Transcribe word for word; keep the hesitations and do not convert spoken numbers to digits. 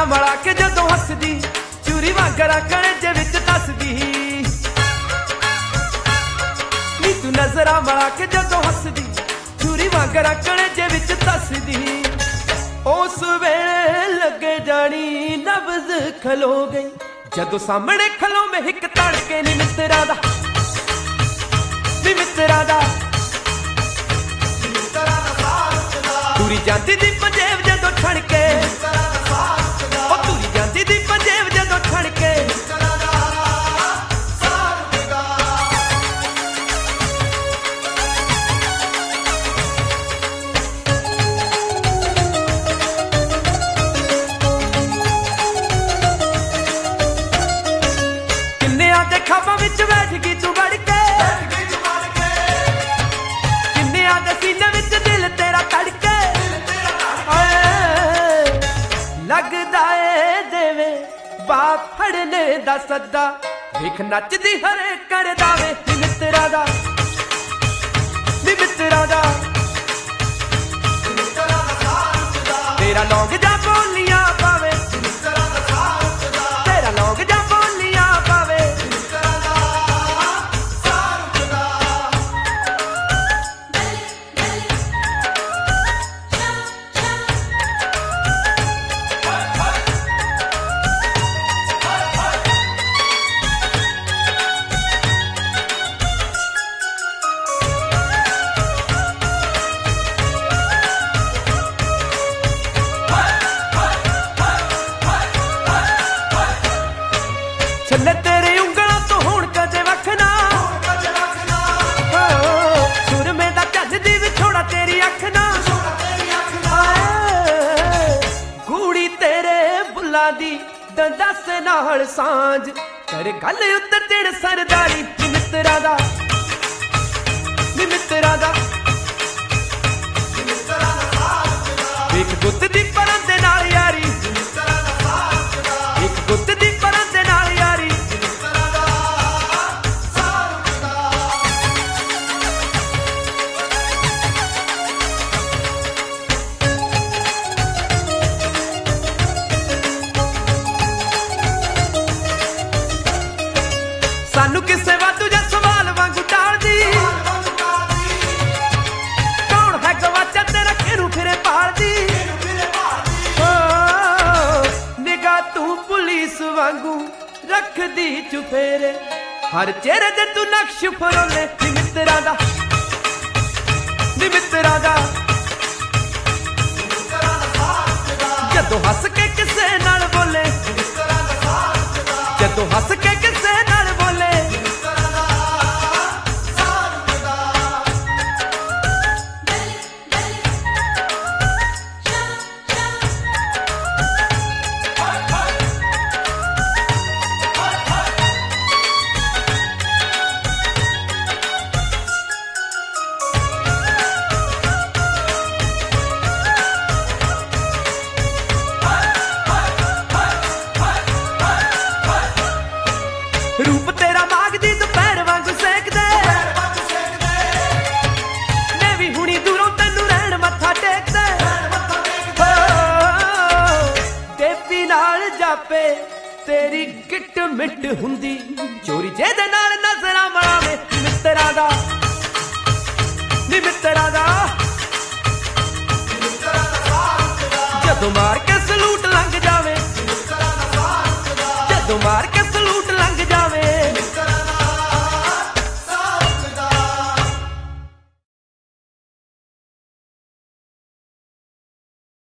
नजरा मला के जदों हसदी चूरी वांगरा कलेजे विच दसदी नी तू नजरा मला के जदों हसदी चूरी वांगरा कलेजे विच दसदी उस वेले लगे जानी नब्ज खलो गई जदों सामने खलो मैं हिक तड़के नी मित्रा दा नी मित्रा दा तुरी जाती दी पंजेब जदों छड़के ओ तुरी जाती दी पंजेब जदों छड़के किन्नियां दे ख्वाबां विच बैठ गई तू बड़ के किन्नियां दे सीने विच दिल तेरा तड़के लगदा ए देवे बाप फड़ने दा सद्दा वेख नचदी हरे कर दावे नी मित्रा दा नी मित्रा दा तेरा लौंग जा बोलियां पावे तेरा लौंग जा बोलियां पावे छल्ले तेरे उंगलों तो हुण कदे वखना सुरमे दा झजदी विछोड़ा तेरी अख ना गूड़ी तेरे बुल्ला दी दस नाल सांझ कर गल उत्तर तिड़ सरदारी नी मित्रा दा नी मित्रा दा एक गुत्त दी परन दे नाल यारी एक गुत्त दी परन दे नाल यारी सानू किसे वाधू जा सवाल वांगू टाल दी कौन है गवाचा तेरा खेरू फिरे पाल दी निगाह तू पुलिस वांगू रख दी चुफेरे हर चेहरे ते तू नक्श फरोले नी मित्रा दा नी मित्रा दा जदों हस के किसे नाल बोले जदों हस के किसे नाल बोले रूप तेरा मागदी दोपहर वांगू सेक दे मैं भी हुणी दूरों तैनू रहण मत्था टेक दे देवी नाल जापे तेरी गिट मिट हुंदी चोरी जेदे नाल नजरा मलावे मित्रा दा नी मित्रा दा जदों मार के सलूट लंघ जावे जदों मार के